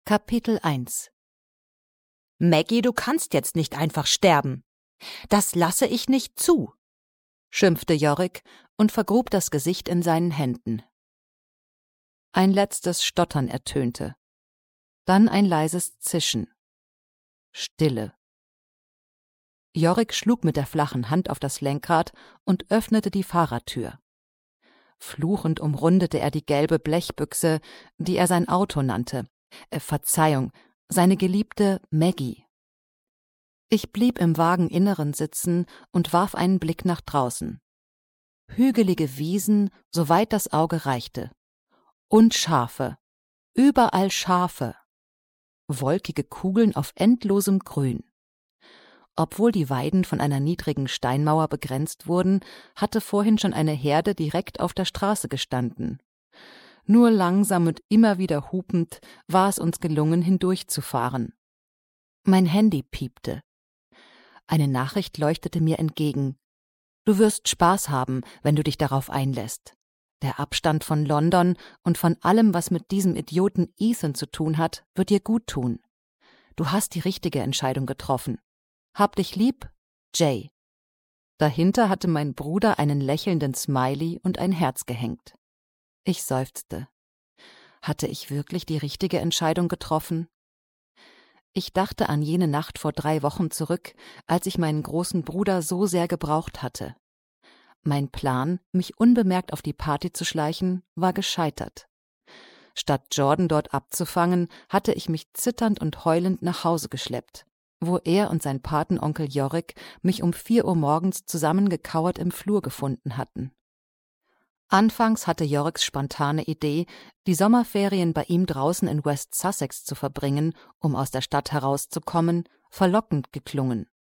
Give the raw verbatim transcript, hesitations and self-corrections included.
Kapitel eins. »Maggie, du kannst jetzt nicht einfach sterben. Das lasse ich nicht zu«, schimpfte Yorick und vergrub das Gesicht in seinen Händen. Ein letztes Stottern ertönte. Dann ein leises Zischen. Stille. Yorick schlug mit der flachen Hand auf das Lenkrad und öffnete die Fahrertür. Fluchend umrundete er die gelbe Blechbüchse, die er sein Auto nannte. Äh, Verzeihung, seine geliebte Maggie. Ich blieb im Wageninneren sitzen und warf einen Blick nach draußen. Hügelige Wiesen, soweit das Auge reichte. Und Schafe. Überall Schafe. Wolkige Kugeln auf endlosem Grün. Obwohl die Weiden von einer niedrigen Steinmauer begrenzt wurden, hatte vorhin schon eine Herde direkt auf der Straße gestanden. Nur langsam und immer wieder hupend war es uns gelungen, hindurchzufahren. Mein Handy piepte. Eine Nachricht leuchtete mir entgegen. »Du wirst Spaß haben, wenn du dich darauf einlässt. Der Abstand von London und von allem, was mit diesem Idioten Ethan zu tun hat, wird dir gut tun. Du hast die richtige Entscheidung getroffen. Hab dich lieb, Jay.« Dahinter hatte mein Bruder einen lächelnden Smiley und ein Herz gehängt. Ich seufzte. Hatte ich wirklich die richtige Entscheidung getroffen? Ich dachte an jene Nacht vor drei Wochen zurück, als ich meinen großen Bruder so sehr gebraucht hatte. Mein Plan, mich unbemerkt auf die Party zu schleichen, war gescheitert. Statt Jordan dort abzufangen, hatte ich mich zitternd und heulend nach Hause geschleppt, wo er und sein Patenonkel Yorick mich um vier Uhr morgens zusammengekauert im Flur gefunden hatten. Anfangs hatte Yoricks spontane Idee, die Sommerferien bei ihm draußen in West Sussex zu verbringen, um aus der Stadt herauszukommen, verlockend geklungen.